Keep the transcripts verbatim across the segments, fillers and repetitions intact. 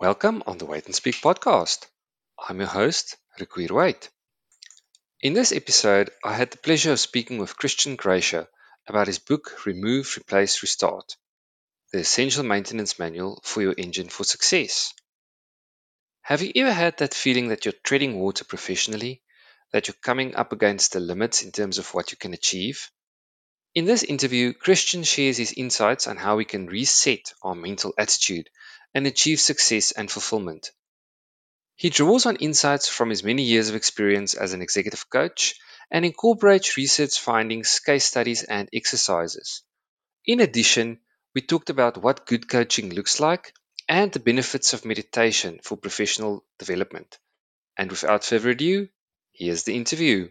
Welcome on the Wait and Speak podcast. I'm your host, Requir Wait. In this episode, I had the pleasure of speaking with Christian Gracia about his book Remove, Replace, Restart, the essential maintenance manual for your engine for success. Have you ever had that feeling that you're treading water professionally, that you're coming up against the limits in terms of what you can achieve? In this interview, Christian shares his insights on how we can reset our mental attitude and achieve success and fulfillment. He draws on insights from his many years of experience as an executive coach and incorporates research findings, case studies, and exercises. In addition, we talked about what good coaching looks like and the benefits of meditation for professional development. And without further ado, here's the interview.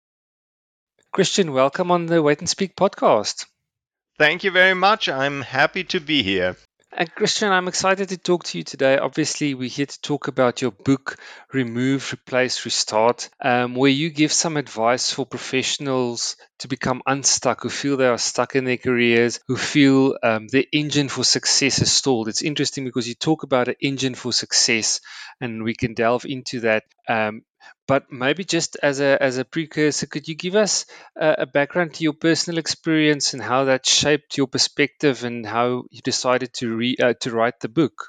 Christian, welcome on the Wait and Speak podcast. Thank you very much. I'm happy to be here. And Christian, I'm excited to talk to you today. Obviously, we're here to talk about your book, Remove, Replace, Restart, um, where you give some advice for professionals to become unstuck, who feel they are stuck in their careers, who feel um, the engine for success is stalled. It's interesting because you talk about an engine for success, and we can delve into that. Um, but maybe just as a as a precursor, could you give us a, a background to your personal experience and how that shaped your perspective and how you decided to re, uh, to write the book?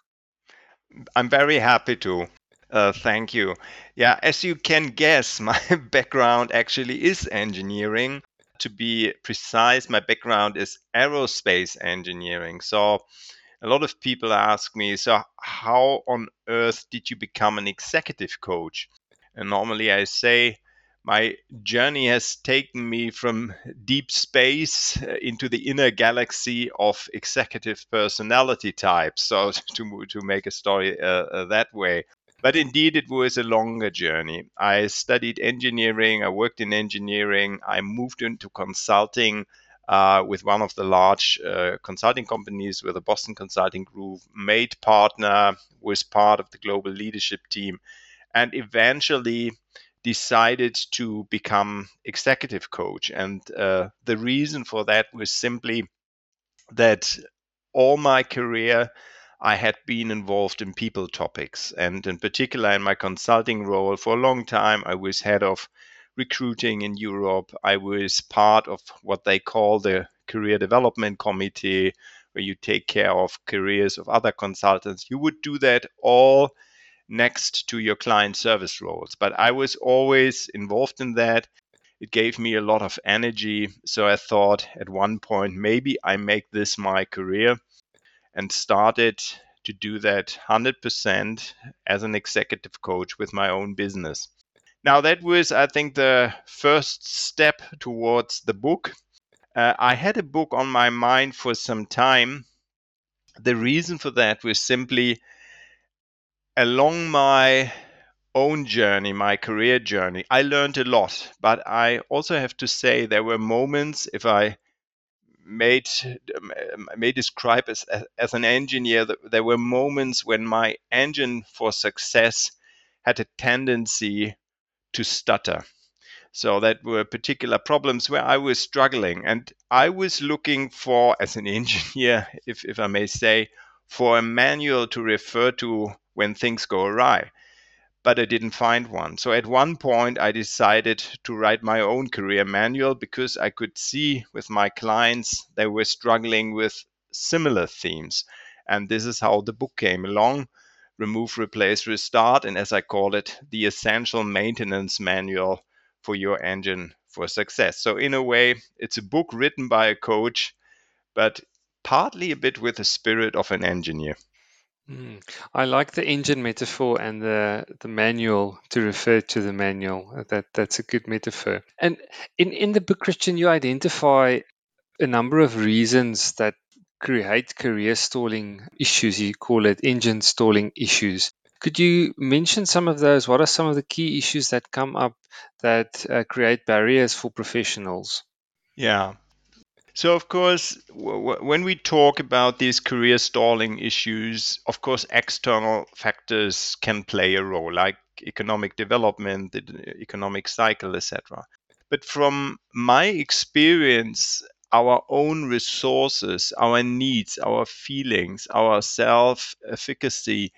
I'm very happy to. Uh, thank you. Yeah, as you can guess, my background actually is engineering. To be precise, my background is aerospace engineering. So a lot of people ask me, so how on earth did you become an executive coach? And normally I say, my journey has taken me from deep space uh, into the inner galaxy of executive personality types. So to to make a story uh, uh, that way. But indeed, it was a longer journey. I studied engineering. I worked in engineering. I moved into consulting uh, with one of the large uh, consulting companies, with the Boston Consulting Group, made partner, was part of the global leadership team, and eventually decided to become executive coach. And uh, the reason for that was simply that all my career I had been involved in people topics. And in particular, in my consulting role, for a long time, I was head of recruiting in Europe. I was part of what they call the career development committee, where you take care of careers of other consultants. You would do that all next to your client service roles. But I was always involved in that. It gave me a lot of energy. So I thought at one point, maybe I make this my career, and started to do that one hundred percent as an executive coach with my own business. Now, that was, I think, the first step towards the book. Uh, I had a book on my mind for some time. The reason for that was simply along my own journey, my career journey, I learned a lot. But I also have to say there were moments, if I made may describe as as an engineer, there were moments when my engine for success had a tendency to stutter. So that were particular problems where I was struggling, and I was looking for, as an engineer, if if I may say, for a manual to refer to when things go awry, but I didn't find one. So at one point, I decided to write my own career manual because I could see with my clients they were struggling with similar themes. And this is how the book came along: Remove, Replace, Restart. And as I call it, the essential maintenance manual for your engine for success. So, in a way, it's a book written by a coach, but partly a bit with the spirit of an engineer. Mm. I like the engine metaphor and the the manual to refer to the manual. Uh, That that's a good metaphor. And in in the book, Christian, you identify a number of reasons that create career stalling issues. You call it engine stalling issues. Could you mention some of those? What are some of the key issues that come up that uh, create barriers for professionals? Yeah. So, of course, w- w- when we talk about these career stalling issues, of course, external factors can play a role, like economic development, the d- economic cycle, et cetera. But from my experience, our own resources, our needs, our feelings, our self efficacy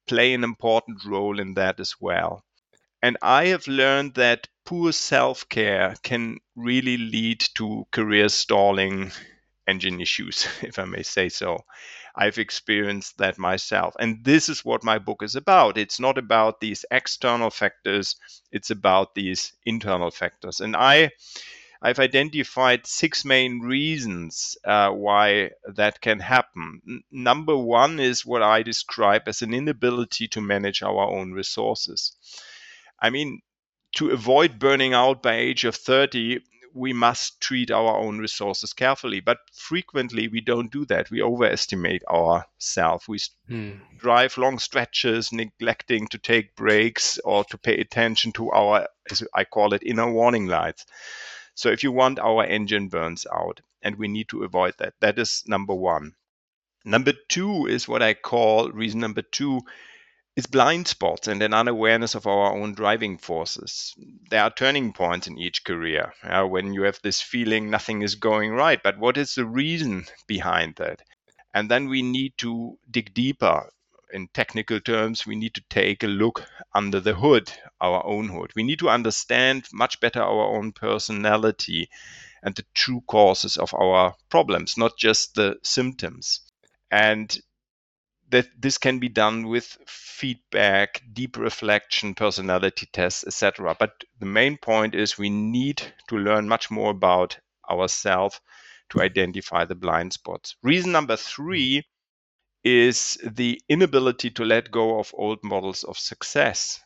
play an important role in that as well. And I have learned that poor self-care can really lead to career stalling, engine issues, if I may say so. I've experienced that myself. And this is what my book is about. It's not about these external factors, it's about these internal factors. And I, I've identified six main reasons uh, why that can happen. N- number one is what I describe as an inability to manage our own resources. I mean, to avoid burning out by age of thirty, we must treat our own resources carefully. But frequently we don't do that. We overestimate ourselves. We Hmm. drive long stretches, neglecting to take breaks or to pay attention to our, as I call it, inner warning lights. So if you want, our engine burns out, and we need to avoid that. That is number one. Number two is what I call reason number two is blind spots and an unawareness of our own driving forces. There are turning points in each career uh, when you have this feeling nothing is going right. But what is the reason behind that? And then we need to dig deeper. In technical terms, we need to take a look under the hood, our own hood. We need to understand much better our own personality and the true causes of our problems, not just the symptoms. And that this can be done with feedback, deep reflection, personality tests, et cetera. But the main point is we need to learn much more about ourselves to identify the blind spots. Reason number three is the inability to let go of old models of success.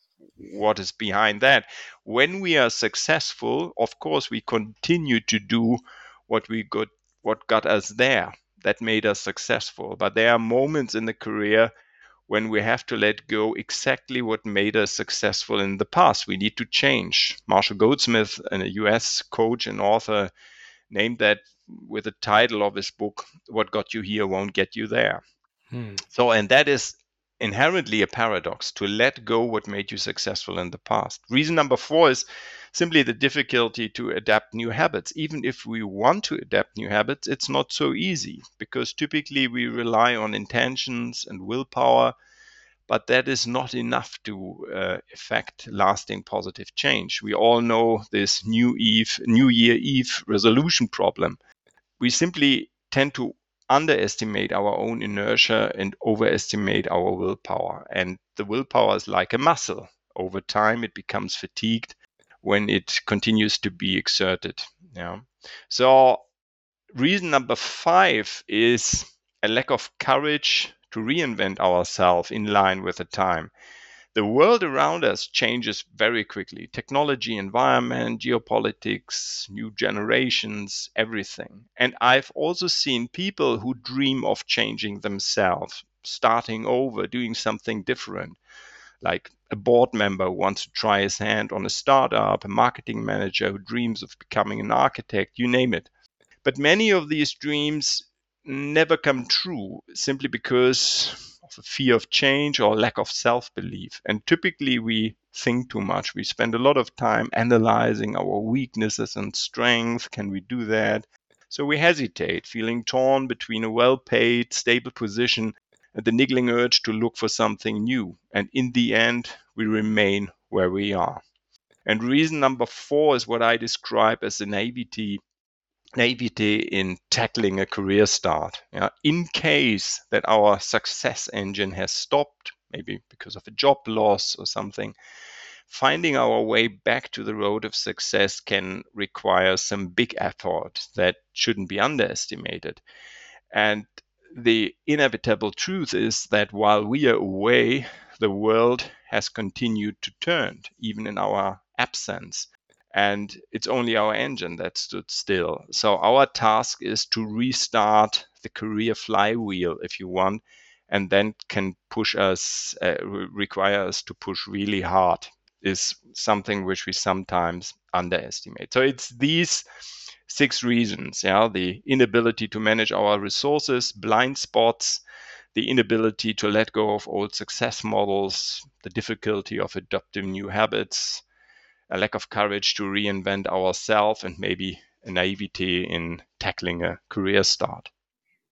What is behind that? When we are successful, of course, we continue to do what we got, what got us there, that made us successful. But there are moments in the career when we have to let go exactly what made us successful in the past. We need to change. Marshall Goldsmith, a U S coach and author, named that with the title of his book, What Got You Here Won't Get You There. Hmm. So, and that is inherently a paradox, to let go what made you successful in the past. Reason number four is simply the difficulty to adapt new habits. Even if we want to adapt new habits, it's not so easy, because typically we rely on intentions and willpower, but that is not enough to uh, effect lasting positive change. We all know this New Eve, New Year Eve resolution problem. We simply tend to underestimate our own inertia and overestimate our willpower. And the willpower is like a muscle. Over time, it becomes fatigued when it continues to be exerted. Yeah. So, reason number five is a lack of courage to reinvent ourselves in line with the time. The world around us changes very quickly. Technology, environment, geopolitics, new generations, everything. And I've also seen people who dream of changing themselves, starting over, doing something different. Like a board member who wants to try his hand on a startup, a marketing manager who dreams of becoming an architect, you name it. But many of these dreams never come true simply because of a fear of change or lack of self-belief. And typically we think too much. We spend a lot of time analyzing our weaknesses and strengths. Can we do that? So we hesitate, feeling torn between a well-paid, stable position and the niggling urge to look for something new. And in the end, we remain where we are. And reason number four is what I describe as the naivety naivety in tackling a career start. Yeah, in case that our success engine has stopped, maybe because of a job loss or something, finding our way back to the road of success can require some big effort that shouldn't be underestimated. And the inevitable truth is that while we are away, the world has continued to turn, even in our absence. And it's only our engine that stood still. So our task is to restart the career flywheel, if you want, and then can push us, uh, re- require us to push really hard, is something which we sometimes underestimate. So it's these six reasons, yeah, the inability to manage our resources, blind spots, the inability to let go of old success models, the difficulty of adopting new habits, a lack of courage to reinvent ourselves, and maybe a naivety in tackling a career start. Hmm.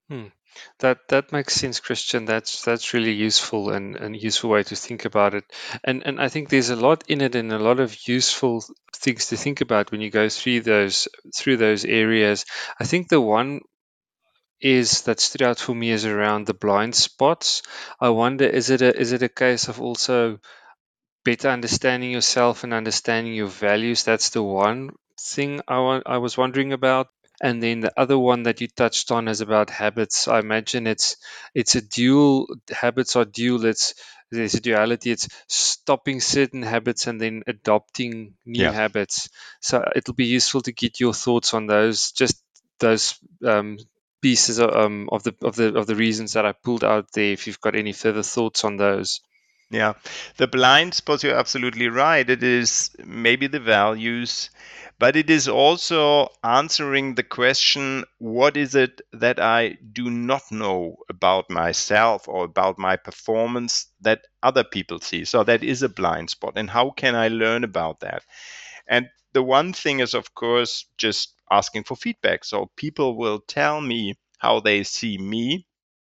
That that makes sense, Christian. That's that's really useful and and useful way to think about it. And and I think there's a lot in it and a lot of useful things to think about when you go through those through those areas. I think the one is that stood out for me is around the blind spots. I wonder, is it a is it a case of also better understanding yourself and understanding your values? That's the one thing I want, I was wondering about. And then the other one that you touched on is about habits. I imagine it's it's a dual habits are dual. It's there's a duality. It's stopping certain habits and then adopting new Yeah. habits. So it'll be useful to get your thoughts on those. Just those um, pieces of, um, of the of the of the reasons that I pulled out there. If you've got any further thoughts on those. Yeah, the blind spots, you're absolutely right. It is maybe the values, but it is also answering the question, what is it that I do not know about myself or about my performance that other people see? So that is a blind spot. And how can I learn about that? And the one thing is, of course, just asking for feedback. So people will tell me how they see me,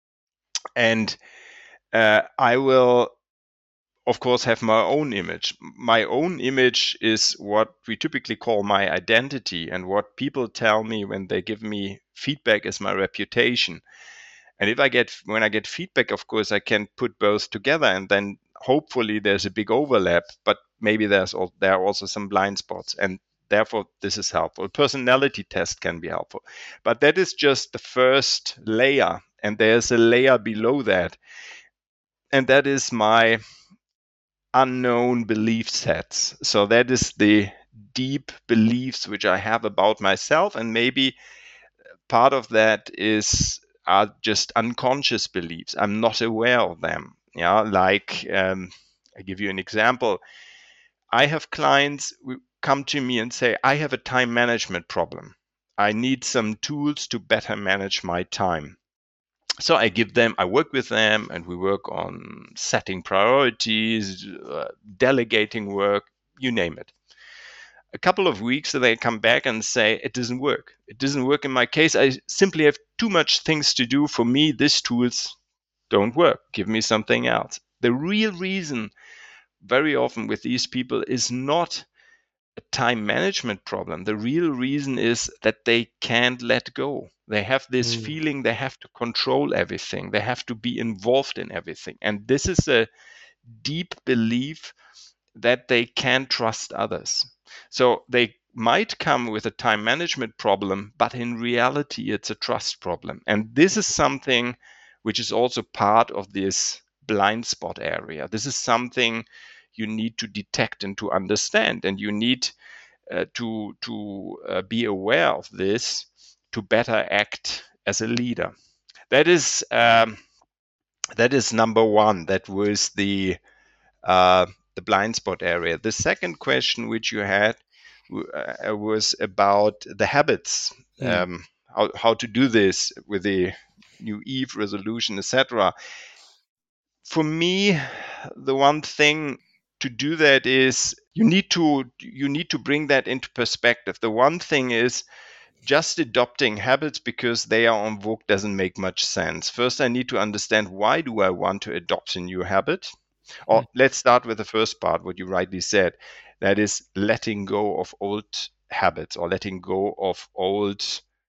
and uh, I will of course have my own image. My own image is what we typically call my identity, and what people tell me when they give me feedback is my reputation. And if I get when I get feedback, of course I can put both together, and then hopefully there's a big overlap, but maybe there's al- there are also some blind spots, and therefore this is helpful. Personality test can be helpful, but that is just the first layer, and there's a layer below that, and that is my unknown belief sets. So that is the deep beliefs which I have about myself, and maybe part of that is are just unconscious beliefs. I'm not aware of them. Yeah, like um, I give you an example. I have clients who come to me and say, I have a time management problem. I need some tools to better manage my time. So I give them, I work with them, and we work on setting priorities, uh, delegating work, you name it. A couple of weeks, they come back and say, it doesn't work. It doesn't work in my case. I simply have too much things to do. For me, these tools don't work. Give me something else. The real reason, very often with these people, is not a time management problem. The real reason is that they can't let go. They have this Mm. feeling they have to control everything, they have to be involved in everything. And this is a deep belief that they can't trust others. So they might come with a time management problem, but in reality, it's a trust problem. And this is something which is also part of this blind spot area. This is something you need to detect and to understand, and you need uh, to to uh, be aware of this to better act as a leader. That is um, that is number one. That was the uh, the blind spot area. The second question which you had uh, was about the habits, Mm. um, how how to do this with the New Eve resolution, et cetera. For me, the one thing to do that is you need to you need to bring that into perspective. The one thing is just adopting habits because they are on vogue doesn't make much sense. First, I need to understand, why do I want to adopt a new habit? Or Mm. let's start with the first part, what you rightly said. That is letting go of old habits, or letting go of old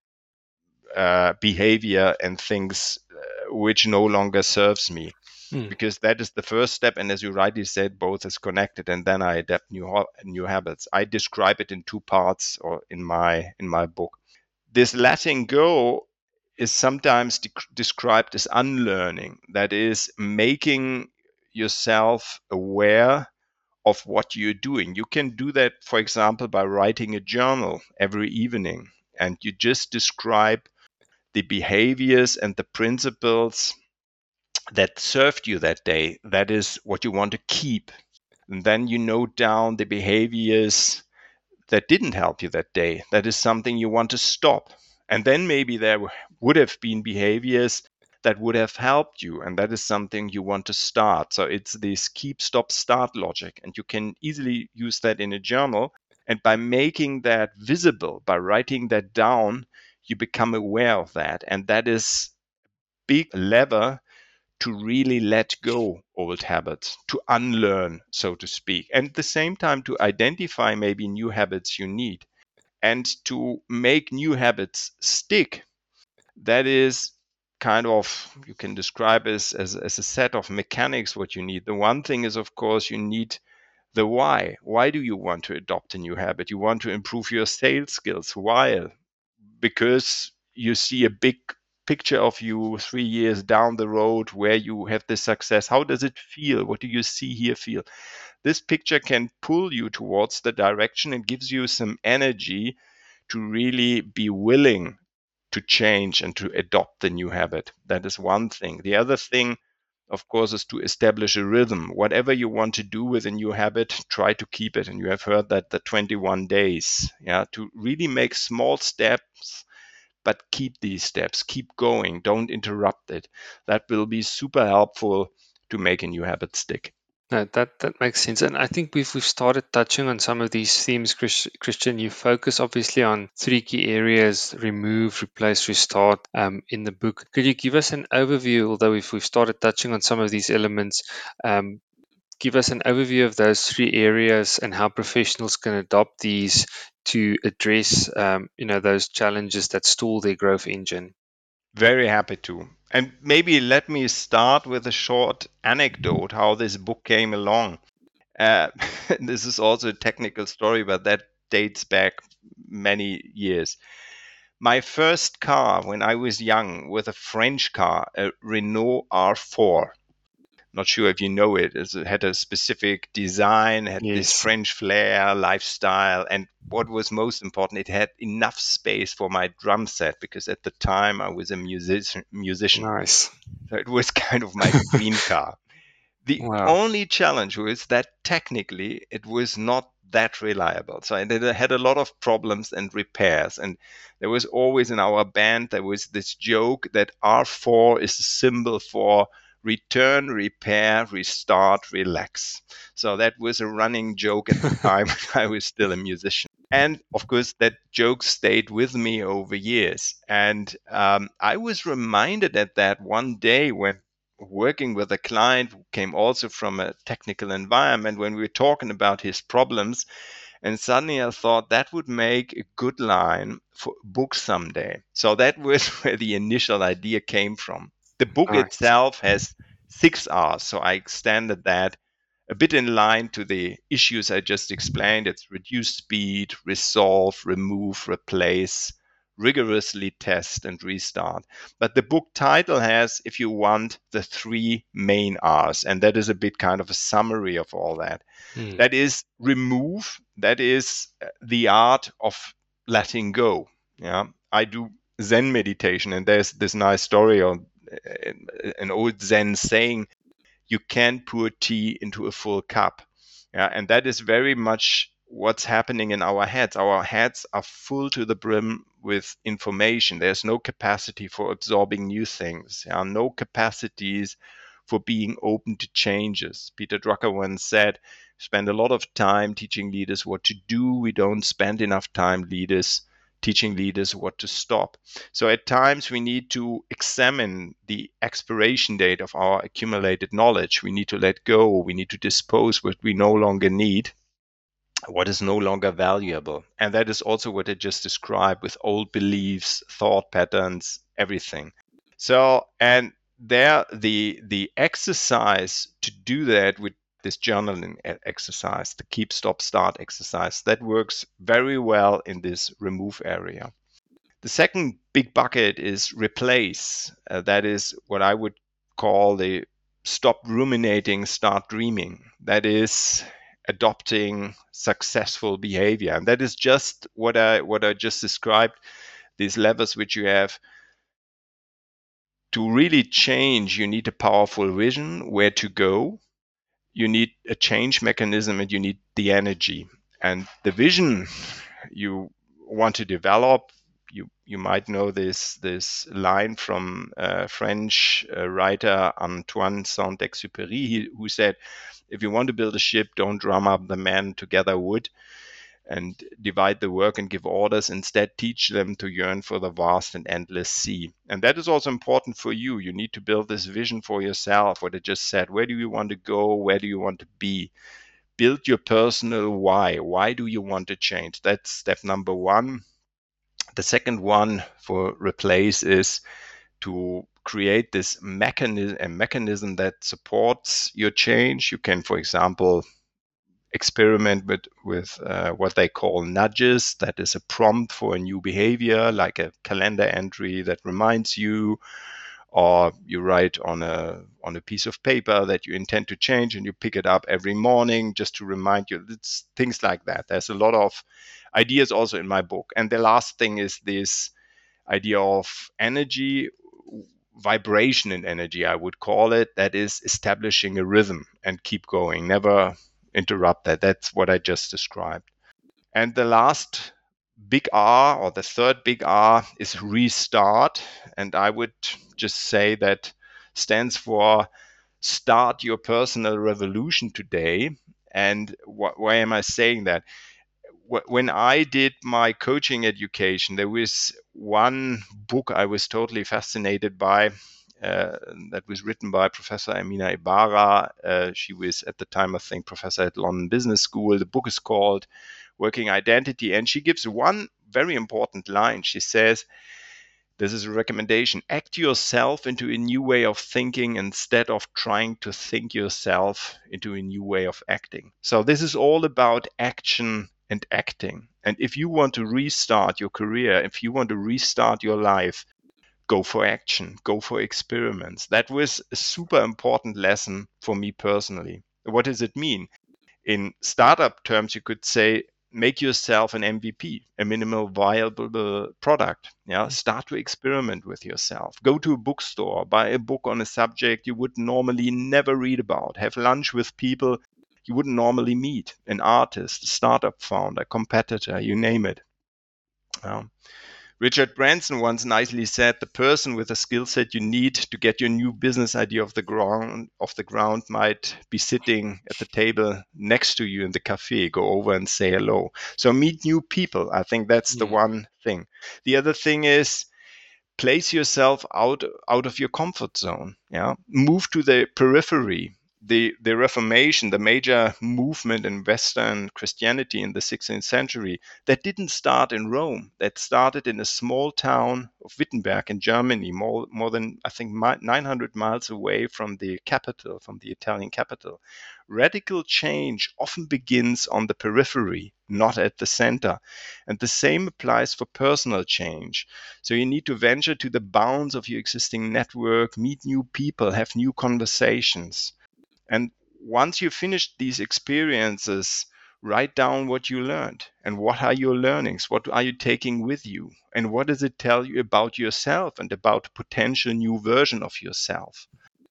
uh, behavior and things uh, which no longer serves me, Mm. because that is the first step. And as you rightly said, both is connected, and then I adapt new ho- new habits. I describe it in two parts, or in my in my book. This letting go is sometimes de- described as unlearning. That is making yourself aware of what you're doing. You can do that, for example, by writing a journal every evening, and you just describe the behaviors and the principles that served you that day. That is what you want to keep. And then you note down the behaviors that didn't help you that day. That is something you want to stop. And then maybe there would have been behaviors that would have helped you, and that is something you want to start. So it's this keep, stop, start logic. And you can easily use that in a journal. And by making that visible, by writing that down, you become aware of that. And that is big lever to really let go old habits, to unlearn, so to speak, and at the same time to identify maybe new habits you need and to make new habits stick. That is kind of, you can describe as, as, as a set of mechanics what you need. The one thing is, of course, you need the why. Why do you want to adopt a new habit? You want to improve your sales skills. Why? Because you see a big picture of you three years down the road where you have this success. How does it feel? What do you see, hear, feel? This picture can pull you towards the direction and gives you some energy to really be willing to change and to adopt the new habit. That is one thing. The other thing, of course, is to establish a rhythm. Whatever you want to do with a new habit, try to keep it. And you have heard that the twenty-one days, yeah, to really make small steps, but keep these steps, keep going, don't interrupt it. That will be super helpful to make a new habit stick. No, that that makes sense, and I think we've we've started touching on some of these themes, Chris, Christian. You focus obviously on three key areas: remove, replace, restart. Um, in the book, could you give us an overview? Although if we've started touching on some of these elements, um, give us an overview of those three areas and how professionals can adopt these to address, um, you know, those challenges that stall their growth engine. Very happy to. And maybe let me start with a short anecdote how this book came along. Uh, this is also a technical story, but that dates back many years. My first car when I was young was a French car, a Renault R four. Not sure if you know it. It had a specific design, had this Yes. French flair, lifestyle, and what was most important, it had enough space for my drum set because at the time I was a musician. musician. Nice. So it was kind of my dream car. The Wow. only challenge was that technically it was not that reliable. So it had a lot of problems and repairs. And there was always in our band, there was this joke that R four is a symbol for return, repair, restart, relax. So that was a running joke at the time when I was still a musician. And of course, that joke stayed with me over years. And um, I was reminded at that one day when working with a client who came also from a technical environment, when we were talking about his problems. And suddenly I thought that would make a good line for a book someday. So that was where the initial idea came from. The book Nice. itself has six R's, so I extended that a bit in line to the issues I just explained. It's reduce speed, resolve, remove, replace, rigorously test, and restart. But the book title has, if you want, the three main R's, and that is a bit kind of a summary of all that. Hmm. That is remove, that is the art of letting go. Yeah, I do Zen meditation, and there's this nice story on an old Zen saying, you can't pour tea into a full cup. Yeah, and that is very much what's happening in our heads. Our heads are full to the brim with information. There's no capacity for absorbing new things. Yeah, no capacities for being open to changes. Peter Drucker once said, spend a lot of time teaching leaders what to do. We don't spend enough time leaders teaching leaders what to stop. So at times we need to examine the expiration date of our accumulated knowledge. We need to let go. We need to dispose what we no longer need, what is no longer valuable. And that is also what I just described with old beliefs, thought patterns, everything. So, and there, the the exercise to do that with this journaling exercise, the keep, stop, start exercise, that works very well in this remove area. The second big bucket is replace. Uh, that is what I would call the stop ruminating, start dreaming. That is adopting successful behavior. And that is just what I what I just described, these levers which you have. To really change, you need a powerful vision, where to go. You need a change mechanism, and you need the energy. And the vision you want to develop, you you might know this this line from a French uh, writer Antoine Saint-Exupéry, who said, if you want to build a ship, don't drum up the men to gather wood. and divide the work and give orders. Instead, teach them to yearn for the vast and endless sea. And that is also important for you. You need to build this vision for yourself, what I just said. Where do you want to go? Where do you want to be? Build your personal why. Why do you want to change? That's step number one. The second one for replace is to create this mechanism, a mechanism that supports your change. You can, for example, experiment with, with uh, what they call nudges. That is a prompt for a new behavior, like a calendar entry that reminds you, or you write on a on a piece of paper that you intend to change and you pick it up every morning just to remind you. It's things like that. There's a lot of ideas also in my book. And the last thing is this idea of energy, vibration in energy, I would call it. That is establishing a rhythm and keep going, never interrupt that. That's what I just described. And the last big R, or the third big R, is restart. And I would just say that stands for start your personal revolution today. And wh- why am I saying that? Wh- When I did my coaching education, there was one book I was totally fascinated by. Uh, that was written by Professor Amina Ibarra. Uh, she was at the time, I think, professor at London Business School. The book is called Working Identity. And she gives one very important line. She says, this is a recommendation: act yourself into a new way of thinking instead of trying to think yourself into a new way of acting. So this is all about action and acting. And if you want to restart your career, if you want to restart your life, go for action, go for experiments. That was a super important lesson for me personally. What does it mean? In startup terms, you could say, make yourself an M V P, a minimal viable product. Yeah, start to experiment with yourself. Go to a bookstore, buy a book on a subject you would normally never read about. Have lunch with people you wouldn't normally meet, an artist, a startup founder, competitor, you name it. Um, Richard Branson once nicely said, the person with the skill set you need to get your new business idea off the ground off the ground might be sitting at the table next to you in the cafe. Go over and say hello. So meet new people. I think that's the Mm. one thing. The other thing is place yourself out out of your comfort zone. Yeah, move to the periphery. The, the Reformation, the major movement in Western Christianity in the sixteenth century, that didn't start in Rome. That started in a small town of Wittenberg in Germany, more, more than, I think, nine hundred miles away from the capital, from the Italian capital. Radical change often begins on the periphery, not at the center. And the same applies for personal change. So you need to venture to the bounds of your existing network, meet new people, have new conversations. And once you finish these experiences, write down what you learned and what are your learnings? What are you taking with you? And what does it tell you about yourself and about a potential new version of yourself?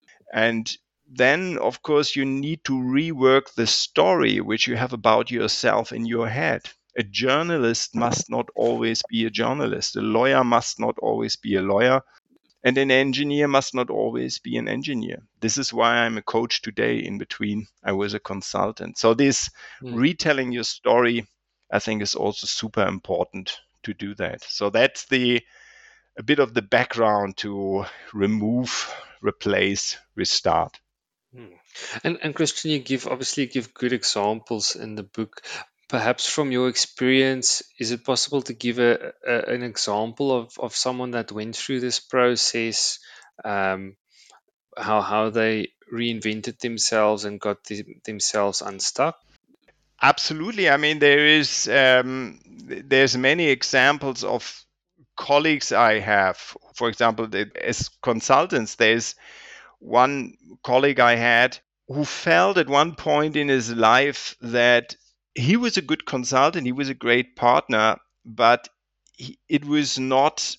And then, of course, you need to rework the story which you have about yourself in your head. A journalist must not always be a journalist. A lawyer must not always be a lawyer. And an engineer must not always be an engineer. This is why I'm a coach today. In between, I was a consultant. So this Mm. retelling your story, I think, is also super important to do that. So that's the a bit of the background to remove, replace, restart. Mm. And and Christian, you give obviously give good examples in the book. Perhaps from your experience, is it possible to give a, a an example of, of someone that went through this process, um, how how they reinvented themselves and got the, themselves unstuck? Absolutely. I mean, there is um, there's many examples of colleagues I have. For example, the- as consultants, there's one colleague I had who felt at one point in his life that he was a good consultant, he was a great partner, but he, it was not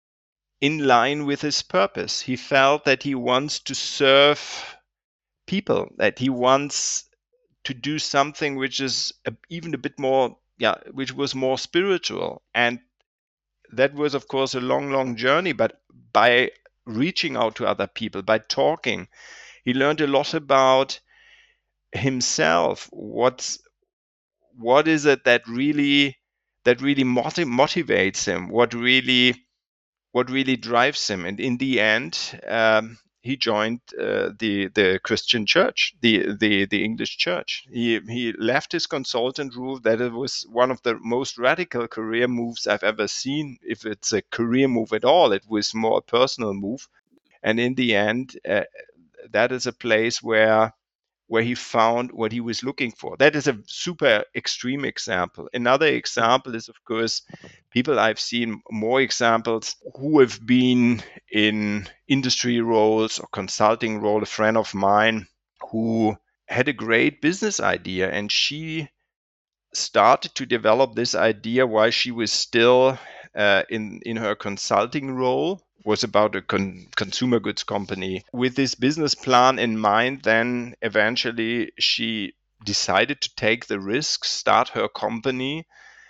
in line with his purpose. He felt that he wants to serve people, that he wants to do something which is a, even a bit more, yeah, which was more spiritual. And that was, of course, a long, long journey. But by reaching out to other people, by talking, he learned a lot about himself, what's what is it that really that really motiv- motivates him? What really what really drives him? And in the end, um, he joined uh, the the Christian church, the the the English church. He he left his consultant role. That it was one of the most radical career moves I've ever seen. If it's a career move at all, it was more a personal move. And in the end, uh, that is a place where where he found what he was looking for. That is a super extreme example. Another example is, of course, people I've seen more examples who have been in industry roles or consulting role. A friend of mine who had a great business idea, and she started to develop this idea while she was still uh, in in her consulting role. Was about a con- consumer goods company. With this business plan in mind, then eventually she decided to take the risk, start her company,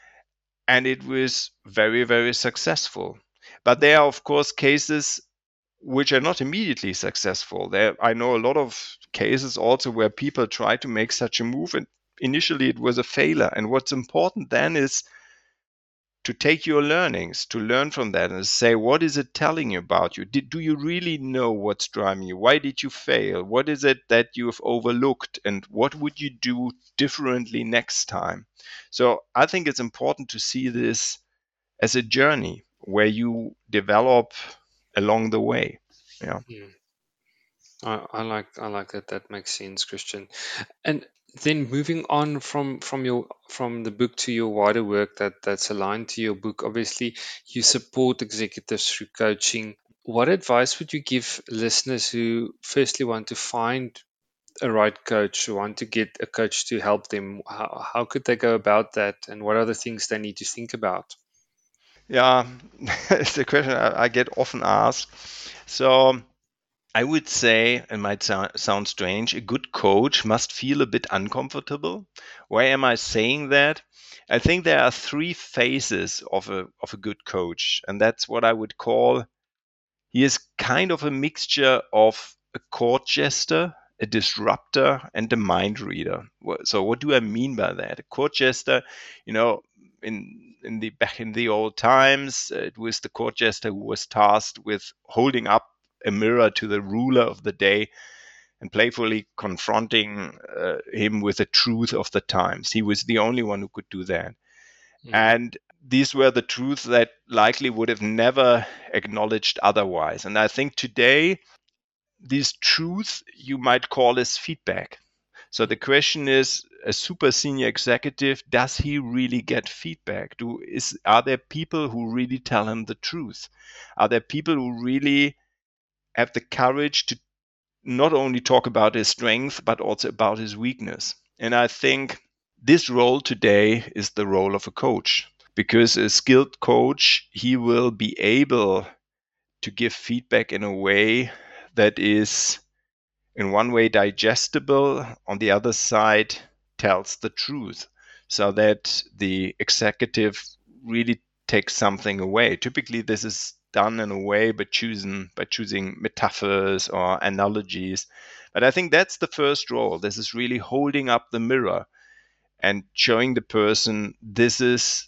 and it was very, very successful. But there are, of course, cases which are not immediately successful. There, I know a lot of cases also where people try to make such a move, and initially it was a failure. And what's important then is to take your learnings, to learn from that and say, what is it telling you about you? Did, do you really know what's driving you? Why did you fail? What is it that you have overlooked? And what would you do differently next time? So I think it's important to see this as a journey where you develop along the way. Yeah. Mm. I, I like I like that. That makes sense, Christian. And then moving on from from your from the book to your wider work that that's aligned to your book. Obviously, you support executives through coaching. What advice would you give listeners who firstly want to find a right coach, who want to get a coach to help them? How, how could they go about that, and what are the things they need to think about? Yeah, it's a question I, I get often asked. So I would say, it might sound, sound strange, a good coach must feel a bit uncomfortable. Why am I saying that? I think there are three phases of a of a good coach, and that's what I would call he is kind of a mixture of a court jester, a disruptor, and a mind reader. So what do I mean by that? A court jester, you know, in in the back in the old times, uh, it was the court jester who was tasked with holding up a mirror to the ruler of the day and playfully confronting uh, him with the truth of the times. He was the only one who could do that. Mm, And these were the truths that likely would have never acknowledged otherwise. And I think today, these truths you might call as feedback. So the question is, a super senior executive, does he really get feedback? Do is are there people who really tell him the truth? Are there people who really have the courage to not only talk about his strength, but also about his weakness? And I think this role today is the role of a coach, because a skilled coach, he will be able to give feedback in a way that is, in one way, digestible, on the other side, tells the truth, so that the executive really takes something away. Typically, this is done in a way by choosing by choosing metaphors or analogies. But I think that's the first role. This is really holding up the mirror and showing the person this is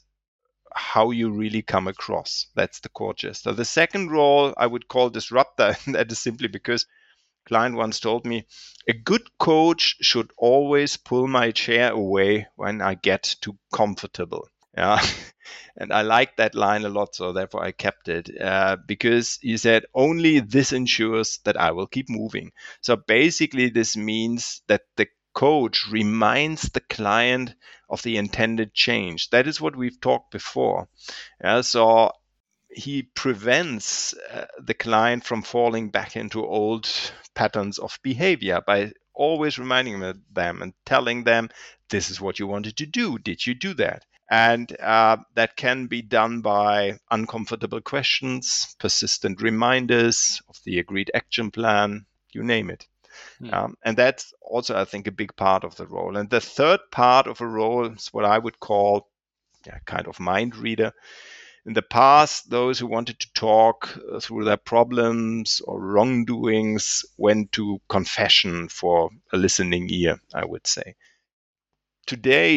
how you really come across. That's the core gist. So the second role I would call disruptor, and that is simply because a client once told me, a good coach should always pull my chair away when I get too comfortable. Yeah. And I liked that line a lot, so therefore I kept it, uh, because he said, only this ensures that I will keep moving. So basically, this means that the coach reminds the client of the intended change. That is what we've talked before. Yeah, so he prevents uh, the client from falling back into old patterns of behavior by always reminding them and telling them, this is what you wanted to do. Did you do that? And uh, that can be done by uncomfortable questions, persistent reminders of the agreed action plan, you name it. mm, Um, and that's also, I think, a big part of the role. And the third part of a role is what I would call yeah, kind of mind reader. In the past, those who wanted to talk uh, through their problems or wrongdoings went to confession for a listening ear, I would say. Today,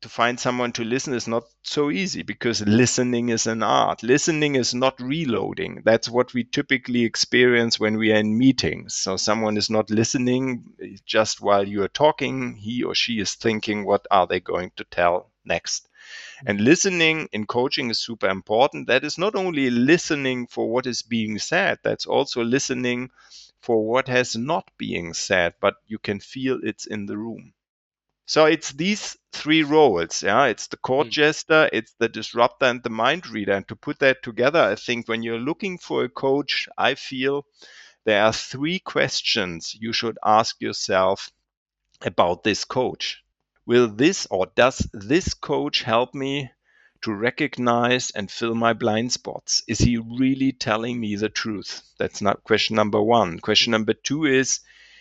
to find someone to listen is not so easy, because listening is an art. Listening is not reloading. That's what we typically experience when we are in meetings. So someone is not listening just while you are talking. He or she is thinking, what are they going to tell next? And listening in coaching is super important. That is not only listening for what is being said, that's also listening for what has not being said, but you can feel it's in the room. So it's these three roles. Yeah, it's the court Mm. jester, it's the disruptor, and the mind reader. And to put that together, I think when you're looking for a coach, I feel there are three questions you should ask yourself about this coach. Will this or does this coach help me to recognize and fill my blind spots? Is he really telling me the truth? That's not question number one. Question number two is,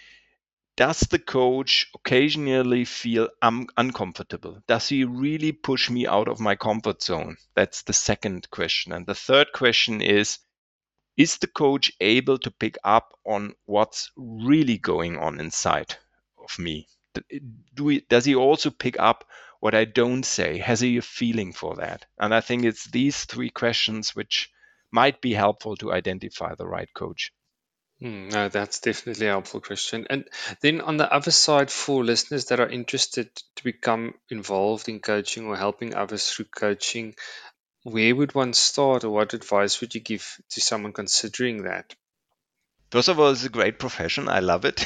does the coach occasionally feel um, uncomfortable? Does he really push me out of my comfort zone? That's the second question. And the third question is, is the coach able to pick up on what's really going on inside of me? Do we, does he also pick up what I don't say? Has he a feeling for that? And I think it's these three questions which might be helpful to identify the right coach. Mm, no, that's definitely a helpful, Christian. And then on the other side, for listeners that are interested to become involved in coaching or helping others through coaching, where would one start, or what advice would you give to someone considering that? First of all, it's a great profession. I love it.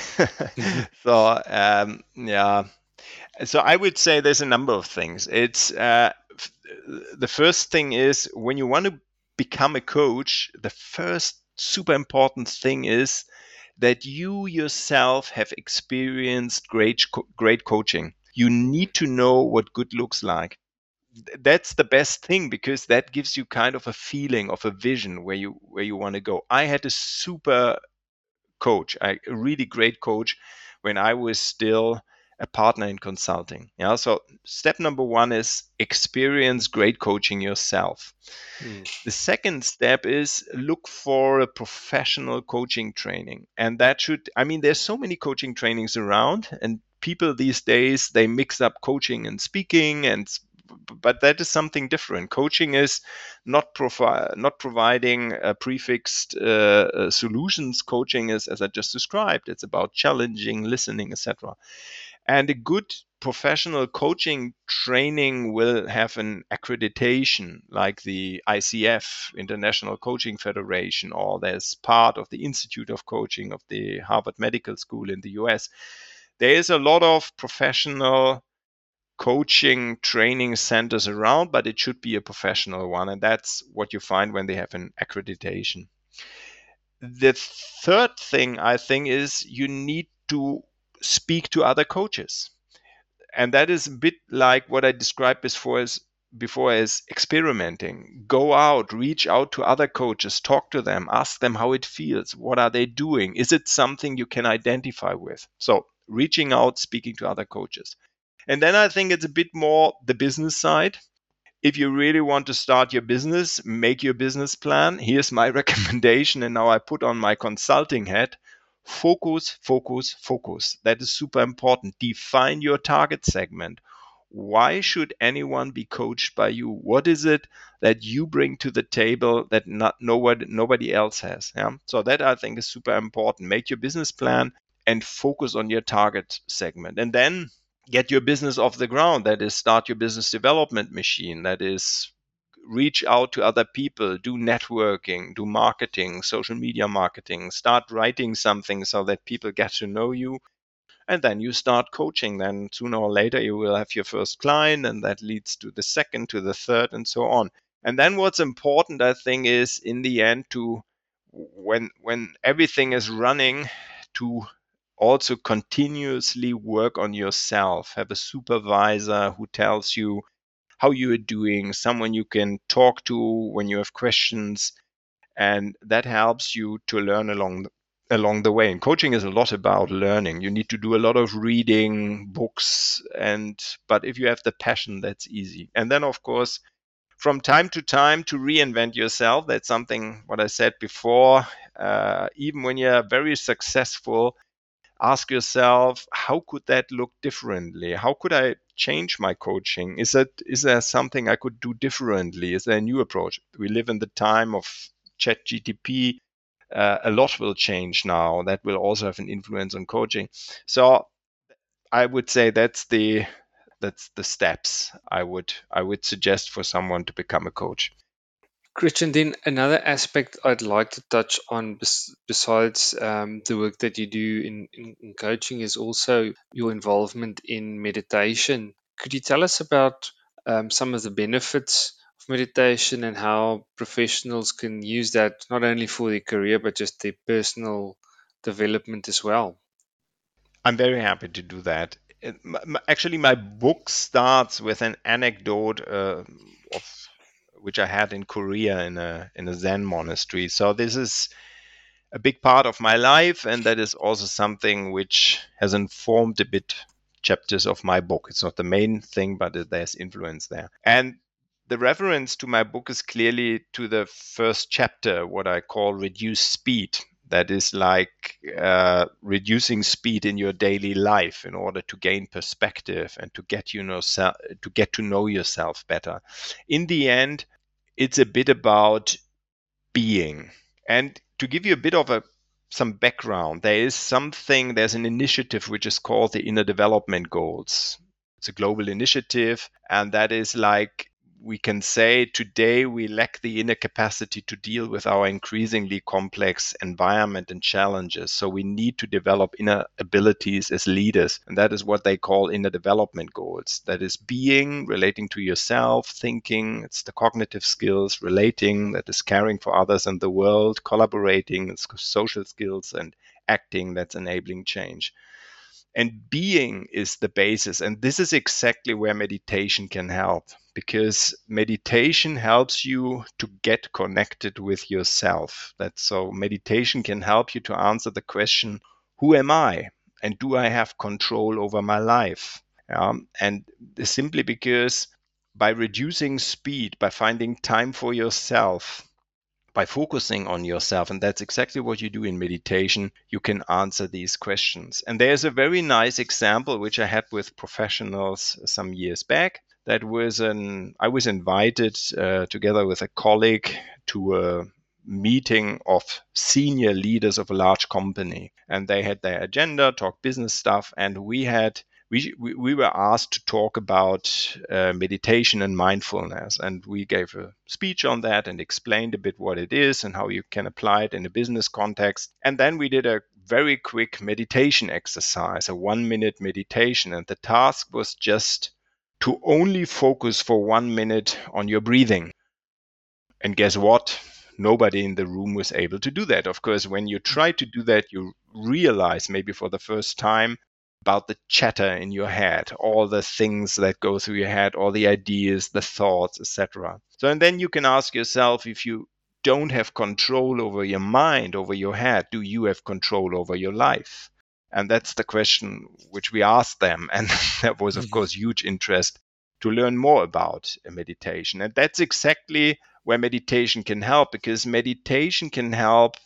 so um, yeah, so I would say there's a number of things. It's uh, f- the first thing is, when you want to become a coach, the first super important thing is that you yourself have experienced great co- great coaching. You need to know what good looks like. Th- That's the best thing, because that gives you kind of a feeling of a vision where you where you want to go. I had a super coach, a really great coach, when I was still a partner in consulting. Yeah. So step number one is experience great coaching yourself. Mm. The second step is look for a professional coaching training. And that should, I mean, there's so many coaching trainings around, and people these days, they mix up coaching and speaking, and but that is something different. Coaching is not provi- not providing uh, prefixed uh, uh, solutions. Coaching is, as I just described, it's about challenging, listening, et cetera. And a good professional coaching training will have an accreditation, like the I C F, International Coaching Federation, or there's part of the Institute of Coaching of the Harvard Medical School in the U S. There is a lot of professional coaching training centers around, but it should be a professional one. And that's what you find when they have an accreditation. The third thing, I think, is you need to speak to other coaches. And that is a bit like what I described before as before as experimenting. Go out, reach out to other coaches, talk to them, ask them how it feels. What are they doing? Is it something you can identify with? So reaching out, speaking to other coaches. And then I think it's a bit more the business side. If you really want to start your business, make your business plan. Here's my recommendation. And now I put on my consulting hat. Focus, focus, focus. That is super important. Define your target segment. Why should anyone be coached by you? What is it that you bring to the table that not nobody nobody else has? Yeah. So that, I think, is super important. Make your business plan and focus on your target segment. And then get your business off the ground. That is, start your business development machine. That is, reach out to other people, do networking, do marketing, social media marketing, start writing something so that people get to know you. And then you start coaching. Then sooner or later, you will have your first client, and that leads to the second, to the third, and so on. And then what's important, I think, is in the end to, when when everything is running, to also continuously work on yourself. Have a supervisor who tells you how you are doing, someone you can talk to when you have questions, and that helps you to learn along the, along the way. And coaching is a lot about learning. You need to do a lot of reading books, and but if you have the passion, that's easy. And then, of course, from time to time, to reinvent yourself. That's something what I said before. Uh, even when you're very successful, ask yourself, how could that look differently? How could I change my coaching? Is that is there something I could do differently? Is there a new approach? We live in the time of ChatGPT. Uh, a lot will change now. That will also have an influence on coaching. So I would say that's the that's the steps I would I would suggest for someone to become a coach. Christian, then another aspect I'd like to touch on bes- besides um, the work that you do in, in, in coaching is also your involvement in meditation. Could you tell us about um, some of the benefits of meditation and how professionals can use that not only for their career but just their personal development as well? I'm very happy to do that. It- m- m- Actually, my book starts with an anecdote uh, of which I had in Korea in a in a Zen monastery. So this is a big part of my life, and that is also something which has informed a bit chapters of my book. It's not the main thing, but it- there's influence there. And the reference to my book is clearly to the first chapter, what I call reduce speed. That is like uh, reducing speed in your daily life in order to gain perspective and to get you know se- to get to know yourself better. In the end, it's a bit about being. And to give you a bit of a some background, there is something, there's an initiative which is called the Inner Development Goals. It's a global initiative, and that is like we can say today we lack the inner capacity to deal with our increasingly complex environment and challenges. So we need to develop inner abilities as leaders. And that is what they call inner development goals. That is being, relating to yourself, thinking, it's the cognitive skills, relating, that is caring for others and the world, collaborating, it's social skills, and acting, that's enabling change. And being is the basis. And this is exactly where meditation can help, because meditation helps you to get connected with yourself. That's so meditation can help you to answer the question, who am I? And do I have control over my life? Um, and simply because by reducing speed, by finding time for yourself, by focusing on yourself, and that's exactly what you do in meditation, you can answer these questions. And there's a very nice example which I had with professionals some years back. That was an I was invited uh, together with a colleague to a meeting of senior leaders of a large company, and they had their agenda, talk business stuff, and we had we, we, were asked to talk about uh, meditation and mindfulness. And we gave a speech on that and explained a bit what it is and how you can apply it in a business context. And then we did a very quick meditation exercise, a one minute meditation. And the task was just to only focus for one minute on your breathing. And guess what? Nobody in the room was able to do that. Of course, when you try to do that, you realize maybe for the first time about the chatter in your head, all the things that go through your head, all the ideas, the thoughts, et cetera. So, and then you can ask yourself, if you don't have control over your mind, over your head, do you have control over your life? And that's the question which we asked them. And there was, of course, huge interest to learn more about meditation. And that's exactly where meditation can help, because meditation can help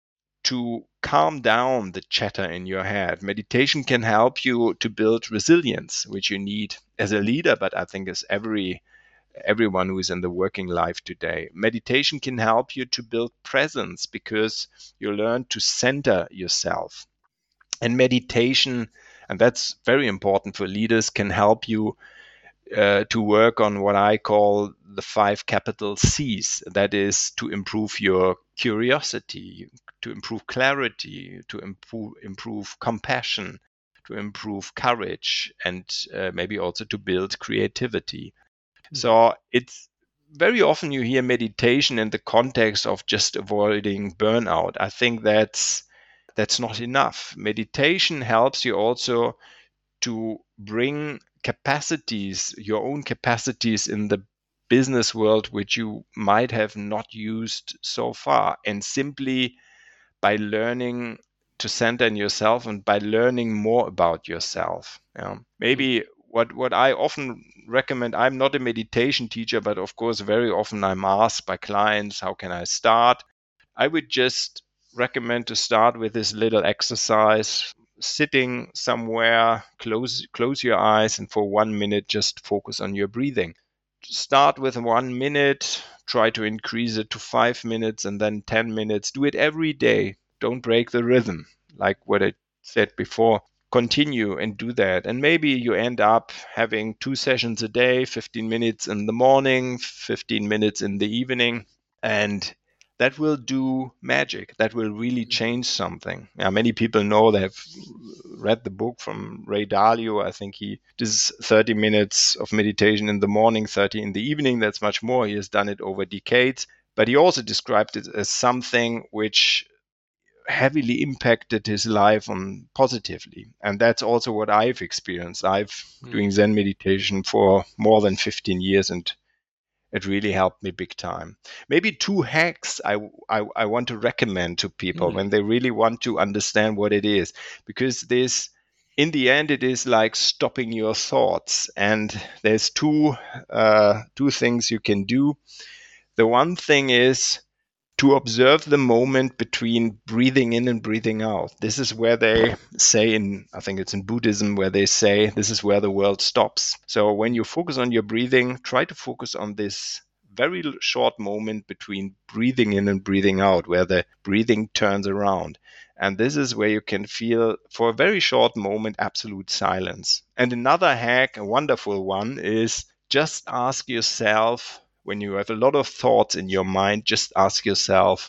to calm down the chatter in your head. Meditation can help you to build resilience, which you need as a leader, but I think as every everyone who is in the working life today. Meditation can help you to build presence, because you learn to center yourself. And meditation, and that's very important for leaders, can help you uh, to work on what I call the five capital C's. That is to improve your curiosity, to improve clarity, to improve, improve compassion, to improve courage, and uh, maybe also to build creativity. So it's very often you hear meditation in the context of just avoiding burnout. I think that's that's not enough. Meditation helps you also to bring capacities, your own capacities in the business world, which you might have not used so far. And simply by learning to center in yourself and by learning more about yourself. Yeah. Maybe what, what I often recommend, I'm not a meditation teacher, but of course, very often I'm asked by clients, how can I start? I would just recommend to start with this little exercise. sitting somewhere, close close your eyes, and for one minute just focus on your breathing. Start with one minute, try to increase it to five minutes and then ten minutes. Do it every day. Don't break the rhythm, like what I said before. Continue and do that. And maybe you end up having two sessions a day, fifteen minutes in the morning, fifteen minutes in the evening. And that will do magic. That will really change something. Yeah, many people know, they have read the book from Ray Dalio. I think he does thirty minutes of meditation in the morning, thirty in the evening. That's much more. He has done it over decades. But he also described it as something which heavily impacted his life on positively. And that's also what I've experienced. I've mm. doing Zen meditation for more than fifteen years, and it really helped me big time. Maybe two hacks I, I, I want to recommend to people mm. when they really want to understand what it is. Because this, in the end, it is like stopping your thoughts. And there's two uh, two things you can do. The one thing is to observe the moment between breathing in and breathing out. This is where they say in, I think it's in Buddhism, where they say this is where the world stops. So when you focus on your breathing, try to focus on this very short moment between breathing in and breathing out, where the breathing turns around. And this is where you can feel, for a very short moment, absolute silence. And another hack, a wonderful one, is just ask yourself, when you have a lot of thoughts in your mind, just ask yourself,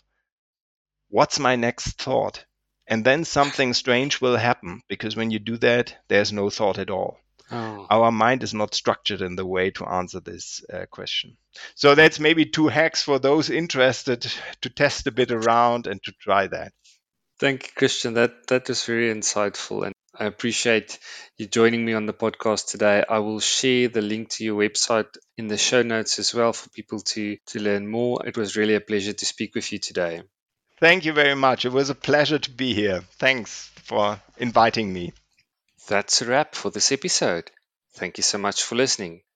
what's my next thought? And then something strange will happen, because when you do that, there's no thought at all. Oh. Our mind is not structured in the way to answer this uh, question. So that's maybe two hacks for those interested to test a bit around and to try that. Thank you, Christian. That that was very insightful, and I appreciate you joining me on the podcast today. I will share the link to your website in the show notes as well for people to, to learn more. It was really a pleasure to speak with you today. Thank you very much. It was a pleasure to be here. Thanks for inviting me. That's a wrap for this episode. Thank you so much for listening.